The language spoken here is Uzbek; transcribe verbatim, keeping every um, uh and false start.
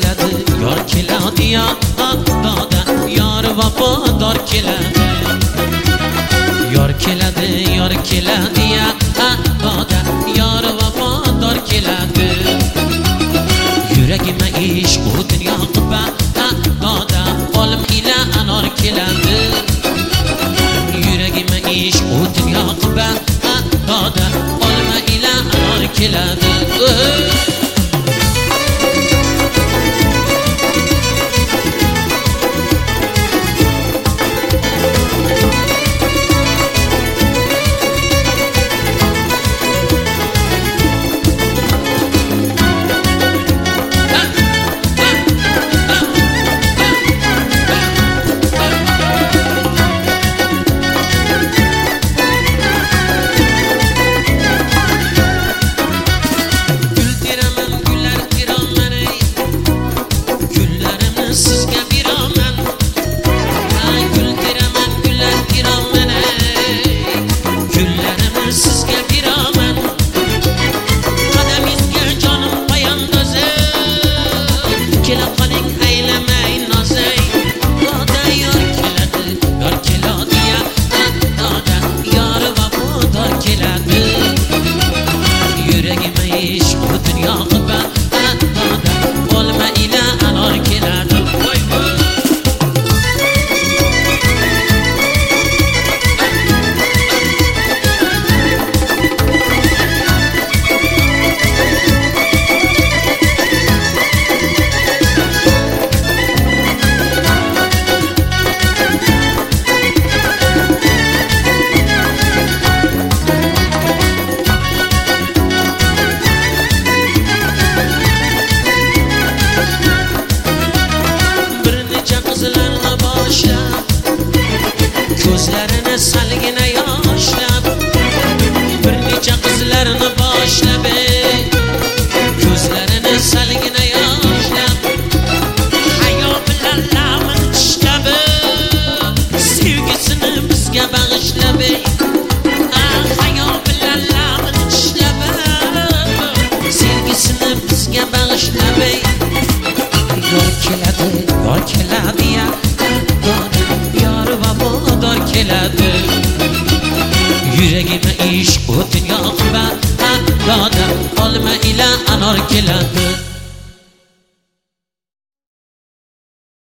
keladi, yor keladi ya doda, yor vafodor keladi. Yor keladi, yor keladi ya doda, yor vafodor keladi. Yuragima ishq o'tin yoqib doda, olim ila anor keladi. Yuragima ishq o'tin yoqib doda, olim ila anor keladi. Ko'zlarini salgina yoshlab, bir necha qizlarni boshlab, ko'zlarini salgina yoshlab, hayo bilan lamin tishlab, sevgisini bizga bag'ishlab, hayo bilan lamin tishlab, sevgisini bizga bag'ishlab. Yor keladi, yor keladi ya yor vafodor keladi. Yuragima ishq o'tin yoqib doda, olma ila anor keladi.